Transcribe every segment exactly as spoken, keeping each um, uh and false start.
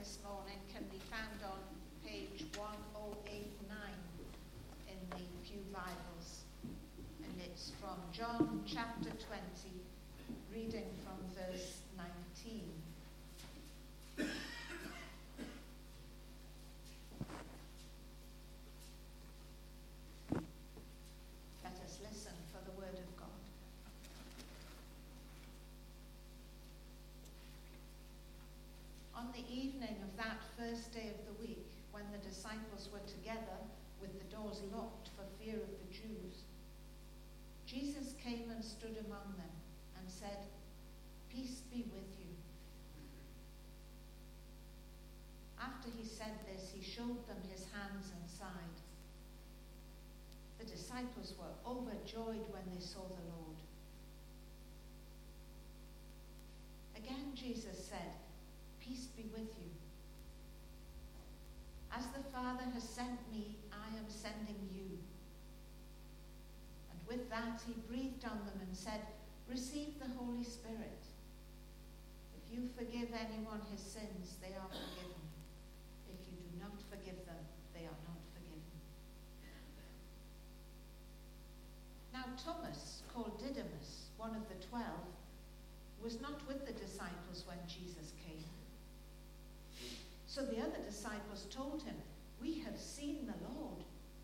this morning can be found on page one oh eight nine in the Pew Bibles. And it's from John chapter twenty, reading from verse nineteen. Let us listen for the word of God. On the evening of that first day of the week, when the disciples were together with the doors locked for fear of the Jews, Jesus came and stood among them and said, "Peace be with you." After he said this, he showed them his hands and side. The disciples were overjoyed when they saw the Lord. Again, Jesus said, "Peace be with you. As the Father has sent me, I am sending you." And with that, he breathed on them and said, "Receive the Holy Spirit. If you forgive anyone his sins, they are forgiven. If you do not forgive them, they are not forgiven." Now Thomas, called Didymus, one of the twelve, was not with the disciples when Jesus came. So the other disciples told him, "We have seen the Lord."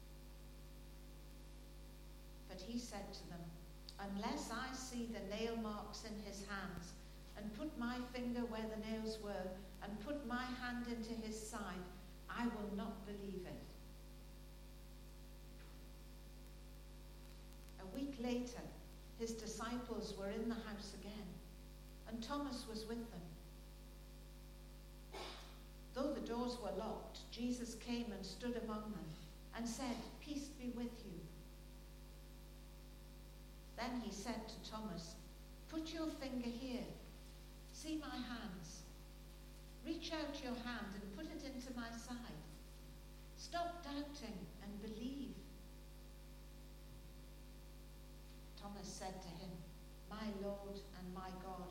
But he said to them, "Unless I see the nail marks in his hands, and put my finger where the nails were, and put my hand into his side, I will not believe it." A week later, his disciples were in the house again, and Thomas was with them. Though the doors were locked, Jesus came and stood among them and said, "Peace be with you." Then he said to Thomas, "Put your finger here. See my hands. Reach out your hand and put it into my side. Stop doubting and believe." Thomas said to him, "My Lord and my God."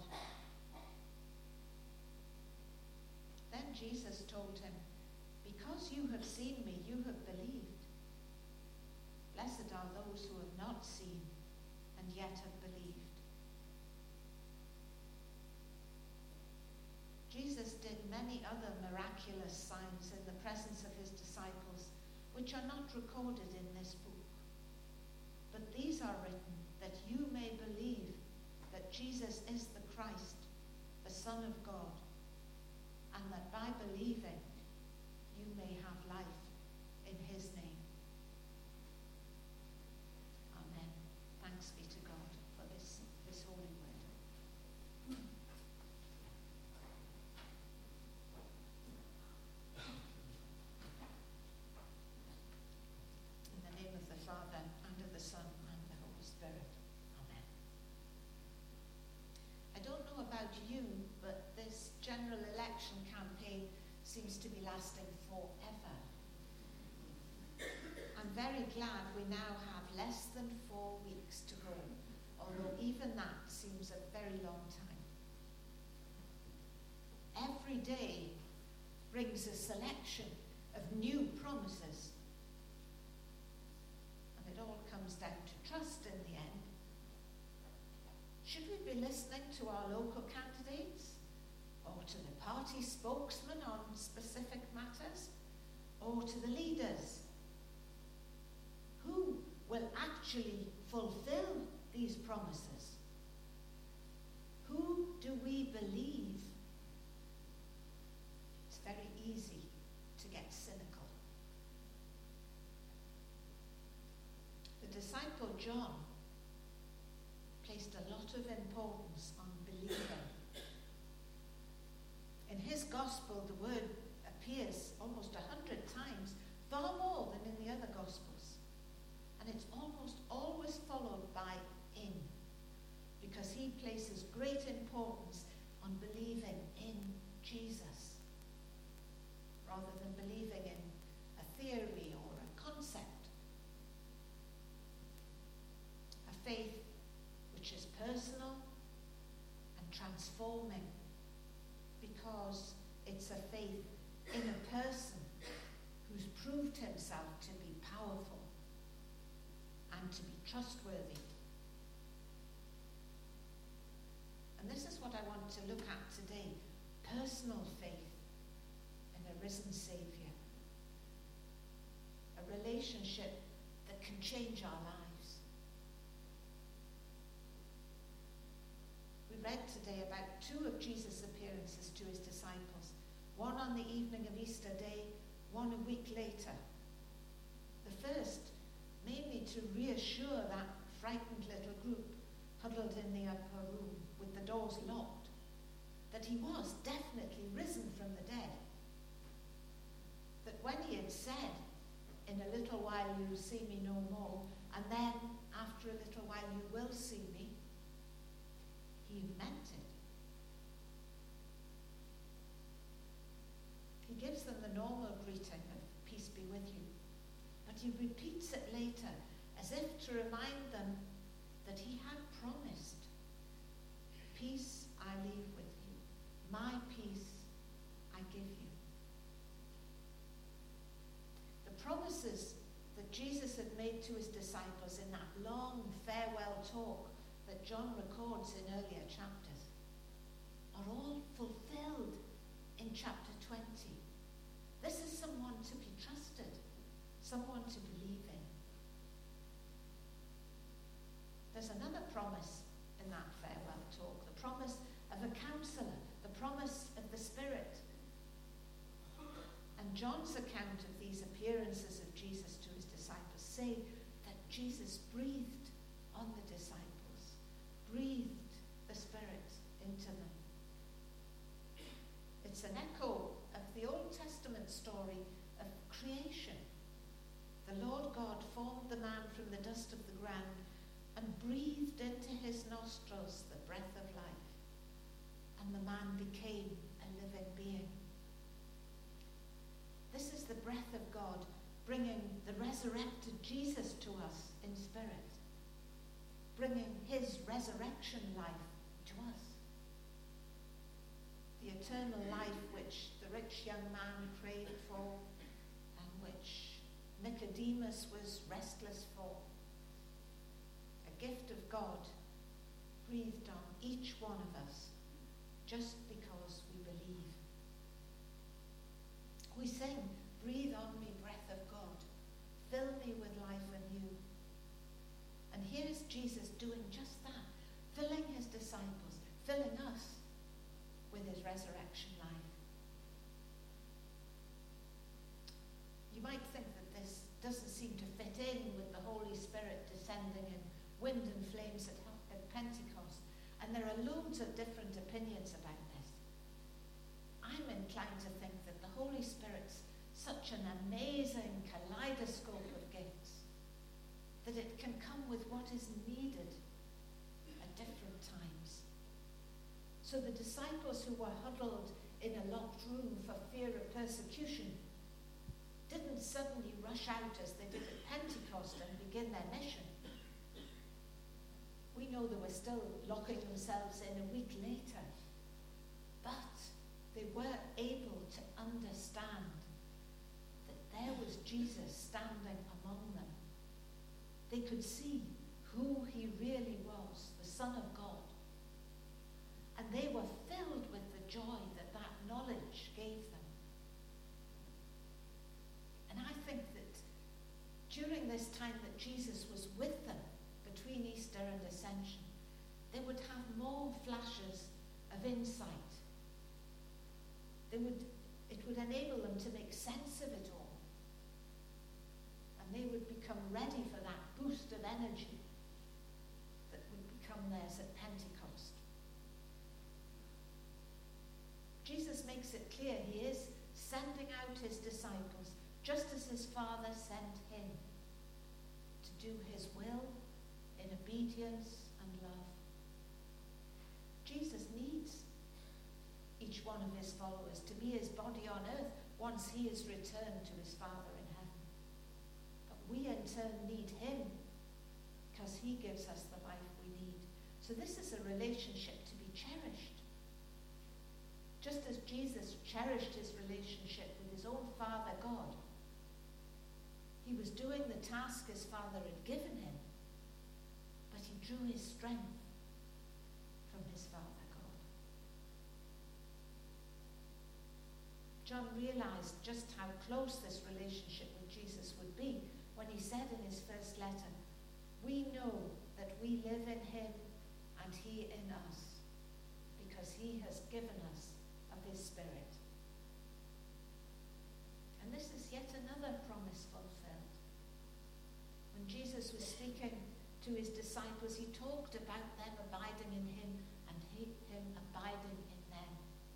Then Jesus told him, "Because you have seen me, you have believed. Blessed are those who have not seen and yet have believed." Jesus did many other miraculous signs in the presence of his disciples, which are not recorded in this book. But these are written that you may believe that Jesus is the Christ, the Son of God, and that by believing you may have life in his name. Amen. Thanks be to God for this, this holy word. In the name of the Father, and of the Son, and the Holy Spirit. Amen. I don't know about you, but this general election campaign seems to be lasting forever. I'm very glad we now have less than four weeks to go, although even that seems a very long time. Every day brings a selection of new promises, and it all comes down to trust in the end. Should we be listening to our local candidates, or to the party spokesman on specific matters, or to the leaders? Who will actually fulfill these promises? Who do we believe? It's very easy to get cynical. The disciple John placed a lot of importance on believing. In his gospel, the word appears almost a hundred times, far more than in the other gospels. And it's almost always followed by "in," because he places great importance on believing in Jesus, rather than believing in a theory or a concept. A faith which is personal and transforming, because it's a faith in a person who's proved himself to be powerful and to be trustworthy. And this is what I want to look at today. Personal faith in a risen Saviour. A relationship that can change our lives. We read today about two of Jesus' appearances to his disciples. One on the evening of Easter Day, one a week later. The first, mainly to reassure that frightened little group huddled in the upper room with the doors locked, that he was definitely risen from the dead. That when he had said, in a little while you will see me no more, and then after a little while you will see me, he meant it. He gives them the normal greeting of peace be with you, but he repeats it later as if to remind them that he had promised, peace I leave with you, my peace I give you. The promises that Jesus had made to his disciples in that long farewell talk that John records in earlier chapters are all fulfilled in chapter twenty. This is someone to be trusted, someone to believe in. There's another promise in that farewell talk, the promise of a counselor, the promise of the Spirit. And John's account of these appearances of Jesus to his disciples say that Jesus breathed on the disciples, breathed the Spirit into them. It's an echo of the Old Testament story of creation. The Lord God formed the man from the dust of the ground and breathed into his nostrils the breath of life, and the man became a living being. This is the breath of God bringing the resurrected Jesus to us in spirit, bringing his resurrection life to us. The eternal life which the rich young man prayed for and which Nicodemus was restless for. A gift of God breathed on each one of us just because we believe. We sing, breathe on me, breath of God, fill me with life anew. And here is Jesus doing just that, filling his disciples, filling us with his resurrection life. You might think that this doesn't seem to fit in with the Holy Spirit descending in wind and flames at, at Pentecost, and there are loads of different opinions about this. I'm inclined to think that the Holy Spirit's such an amazing kaleidoscope of gifts that it can come with what is needed at different times. So the disciples who were huddled in a locked room for fear of persecution didn't suddenly rush out as they did at Pentecost and begin their mission. We know they were still locking themselves in a week later, but they were able to understand that there was Jesus standing among them. They could see who he really was, the Son of God. And they were filled with the joy that that knowledge gave them. And I think that during this time that Jesus was with them, between Easter and Ascension, they would have more flashes of insight. They would, it would enable them to make sense of it all. And they would become ready for that boost of energy that would become theirs at Pentecost. Jesus makes it clear he is sending out his disciples just as his Father sent him to do his will in obedience and love. Jesus needs each one of his followers to be his body on earth once he is returned to his Father in heaven. But we in turn need him because he gives us the life we need. So this is a relationship to be cherished, Just as Jesus cherished his relationship with his own Father God, he was doing the task his Father had given him, but he drew his strength from his Father God. John realized just how close this relationship with Jesus would be when he said in his first letter, "We know that we live in him and he in us, because he has given us of his Spirit." And this is yet another promise fulfilled. When Jesus was speaking to his disciples, he talked about them abiding in him and he, him abiding in them.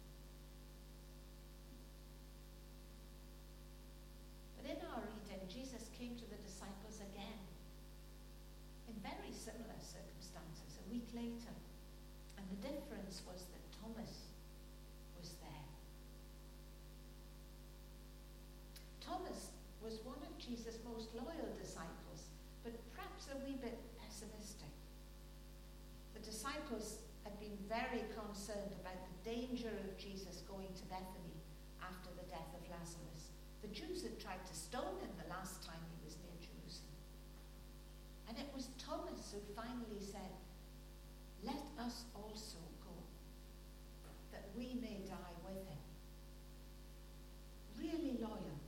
But in our reading, Jesus came to the disciples again in very similar circumstances a week later. And the difference was that Thomas was there. Thomas was one of Jesus' most loyal disciples, but perhaps a wee bit pessimistic. The disciples had been very concerned about the danger of Jesus going to Bethany after the death of Lazarus. The Jews had tried to stone him the last time he was near Jerusalem. And it was Thomas who finally said, "Let us also go, that we may die with him." Really loyal.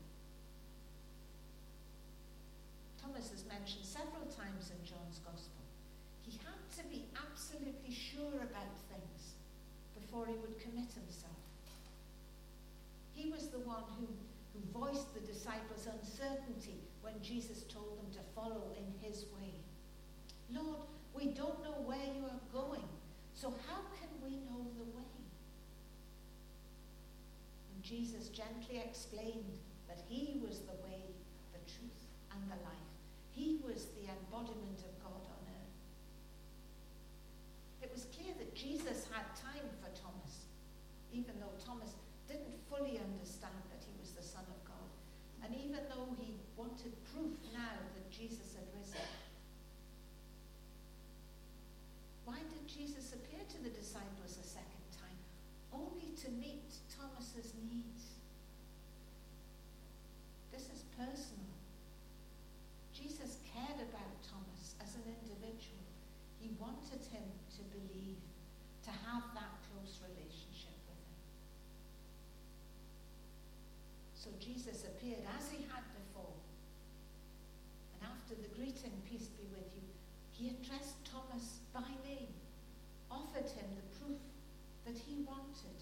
Thomas is mentioned several times in John's Gospel. He had to be absolutely sure about things before he would commit himself. He was the one who, who voiced the disciples' uncertainty when Jesus told them to follow in his way. "Lord, we don't know where you are going, so how can we know the way?" And Jesus gently explained that he was the way, the truth, and the life. He was the embodiment of God on earth. It was clear that Jesus had time for Thomas, even though Thomas didn't fully understand that he was the Son of God. And even though he wanted proof now that Jesus had risen. Why did Jesus appear to the disciples a second time? Only to meet Thomas's needs. This is personal. Jesus cared about Thomas as an individual. He wanted him to believe, to have that close relationship with him. So Jesus appeared as he had before. And after the greeting, "Peace be with you," he addressed Thomas by name, offered him the proof that he wanted.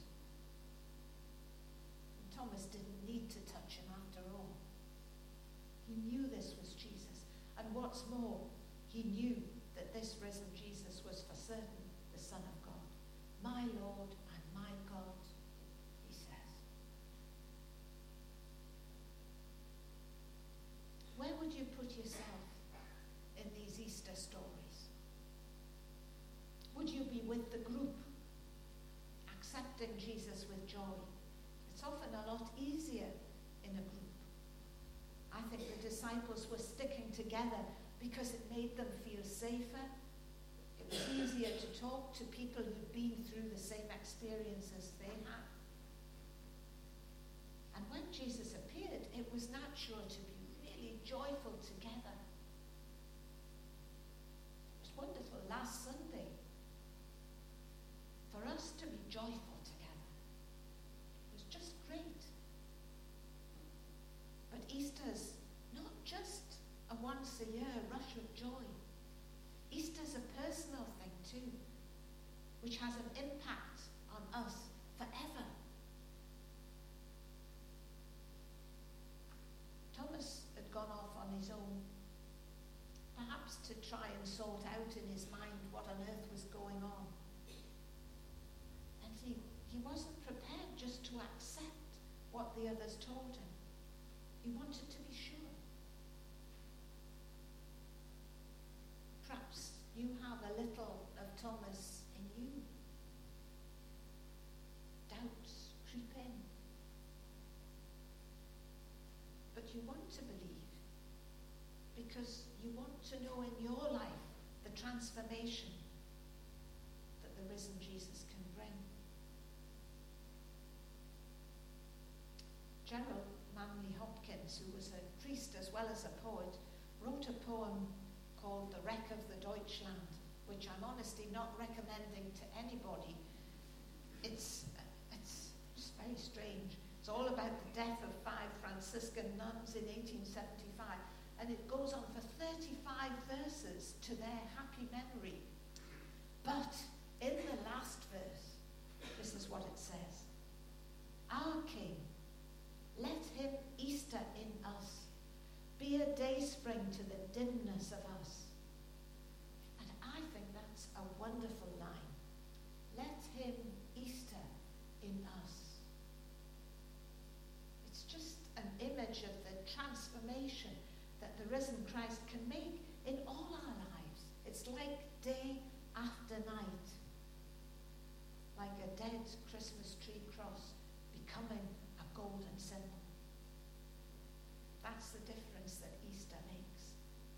And Thomas didn't need to touch him after all. He knew this was Jesus. And what's more, he knew that this risen Jesus was for certain the Son of God. "My Lord and my God," he says. Where would you put yourself in these Easter stories? Would you be with the group, accepting Jesus with joy? It's often a lot easier in a group. I think the disciples were sticking together because it made them feel safer. It was easier to talk to people who'd been through the same experiences they had. And when Jesus appeared, it was natural to be really joyful together. It was wonderful last Sunday for us to be joyful together. It was just great. But Easter's not just a once a year rush of joy. Easter's a personal thing too, which has an impact on us forever. Thomas had gone off on his own, perhaps to try and sort out in his mind what on earth was going on. And he, he wasn't prepared just to accept what the others told him. He wanted to be sure. Perhaps you have a little of Thomas in you. Doubts creep in. But you want to believe because you want to know in your life the transformation that the risen Jesus can bring. Leibniz, who was a priest as well as a poet, wrote a poem called The Wreck of the Deutschland, which I'm honestly not recommending to anybody. It's, it's just very strange. It's all about the death of five Franciscan nuns in eighteen seventy-five, and it goes on for thirty-five verses to their happy memory. But in the last verse, this is what it says. Our King, let him Easter in us, be a dayspring to the dimness of us. And I think that's a wonderful line. Let him Easter in us. It's just an image of the transformation that the risen Christ can make in all our lives. It's like day after night, like a dead Christmas tree cross becoming a golden symbol. That's the difference that Easter makes.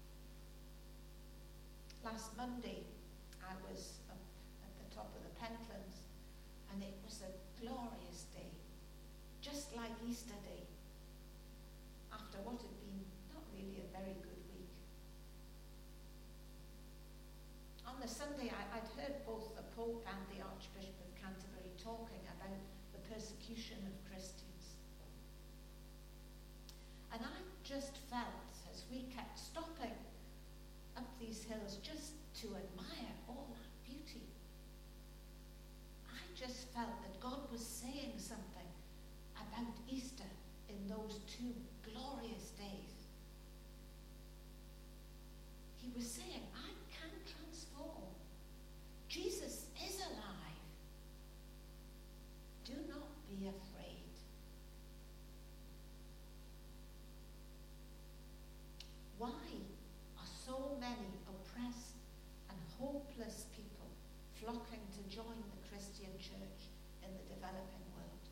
Last Monday, I was up at the top of the Pentlands, and it was a glorious day, just like Easter Day, after what had been not really a very good week. On the Sunday, I, I'd heard both the Pope and the Archbishop of Canterbury talking about the persecution of Christians. And I just felt, as we kept stopping up these hills just to admire all that beauty, I just felt that God was saying something about Easter in those two glorious days. He was saying, I can transform. Jesus is alive. Do not be afraid. Why are so many oppressed and hopeless people flocking to join the Christian church in the developing world?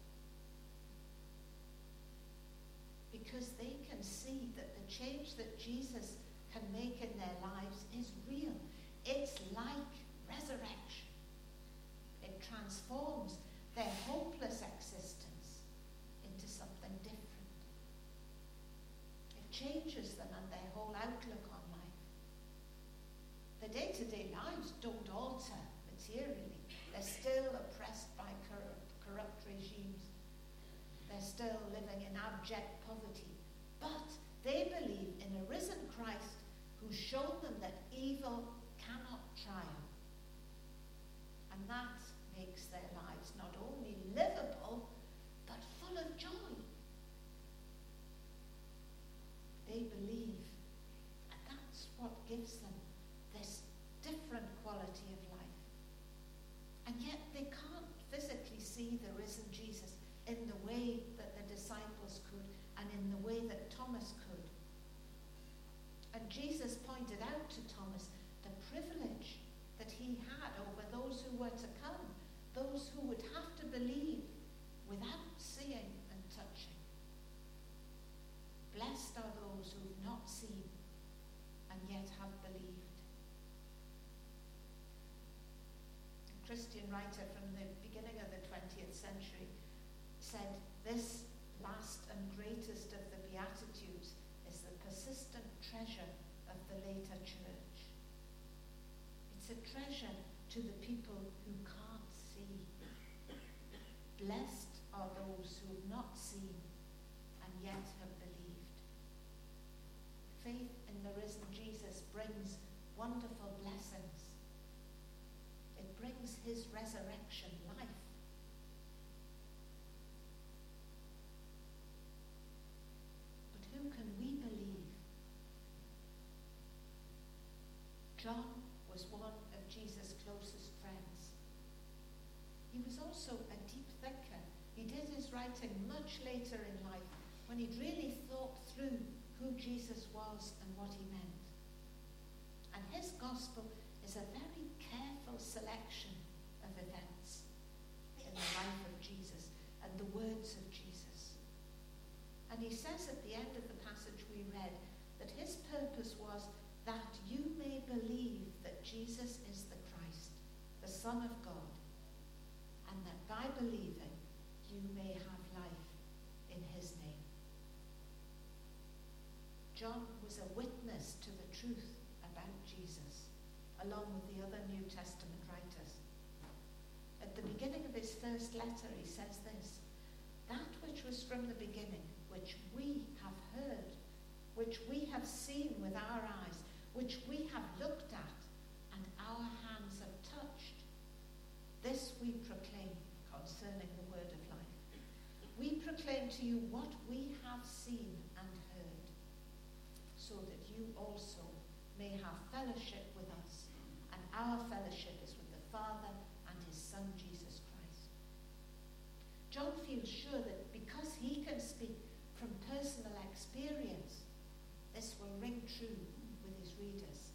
Because they can see that the change that Jesus can make in their lives is real. It's like resurrection. It transforms their hopeless existence into something different. It changes them and their whole outlook on life. The day-to-day lives don't alter materially. They're still oppressed by corrupt, corrupt regimes. They're still living in abject poverty. But they believe in a risen Christ who's shown them that evil cannot triumph. And that makes their lives not only livable, but full of joy. They believe, and that's what gives them this different quality of life. And yet they can't physically see the risen Jesus in the way that the disciples could and in the way that Thomas could. And Jesus pointed out to Thomas the privilege that he had over those who were to come, those who would have to believe without seeing and touching. Blessed are those who have not seen and yet have believed. A Christian writer from the beginning of the twentieth century said, this last and greatest of the Beatitudes is the persistent treasure of the later church. It's a treasure to the people who can't see. Blessed are those who have not seen and yet have believed. Faith in the risen Jesus brings wonderful blessings. It brings his resurrection life. But who can we believe? John was one of Jesus' closest friends. He was also a deep thinker. He did his writing much later in life, when he'd really thought through who Jesus was and what he meant. And his gospel is a very careful selection of events in the life of Jesus and the words of Jesus. And he says at the end of the passage we read that his purpose was that you may believe that Jesus is the Christ, the Son of God, and that by believing you may have life in his name. John was a witness to the truth about Jesus, along with the other New Testament writers. At the beginning of his first letter, he says this: "That which was from the beginning, which we have heard, which we have seen with our eyes, which we have looked at, and our hands have touched, this we proclaim concerning the word of life. We proclaim to you what we have seen and heard, so that you also may have fellowship with us, and our fellowship is with the Father and his Son, Jesus Christ." John feels sure that because he can speak from personal experience, this will ring true with his readers.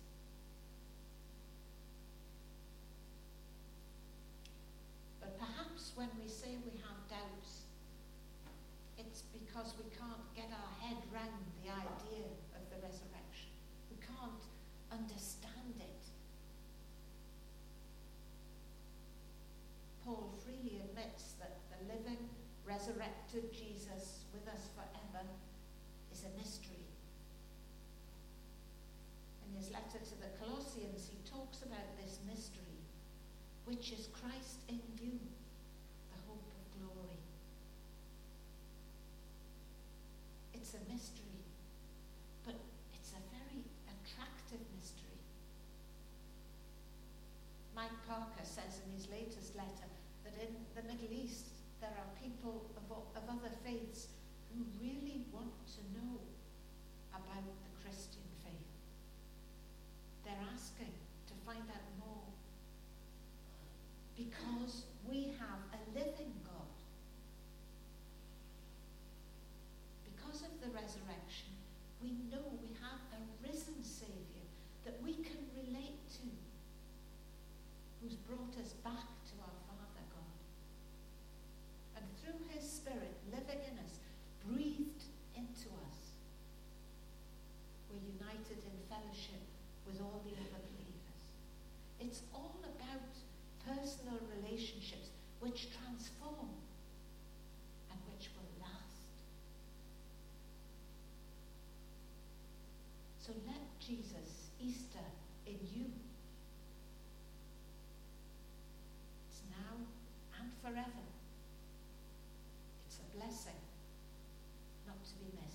But perhaps when we say we have doubts, it's because we can't get our head round the idea of the resurrection. We can't understand it. Paul freely admits that the living, resurrected Jesus with us forever is a mystery. In his letter to the Colossians, he talks about this mystery, which is Christ in you, the hope of glory. It's a mystery, but it's a very attractive mystery. Mike Parker says in his latest letter that in the Middle East there are people of, of other faiths who really want to know about the Christian faith. They're asking to find out more, because we have a living God. Because of the resurrection, we know we have a risen Saviour that we can relate to, who's brought us back to our Father God. And through his Spirit living in us, breathed into us, we're united in fellowship with all the other believers. It's all about personal relationships which transform and which will last. So let Jesus, Easter, in you. It's now and forever. It's a blessing not to be missed.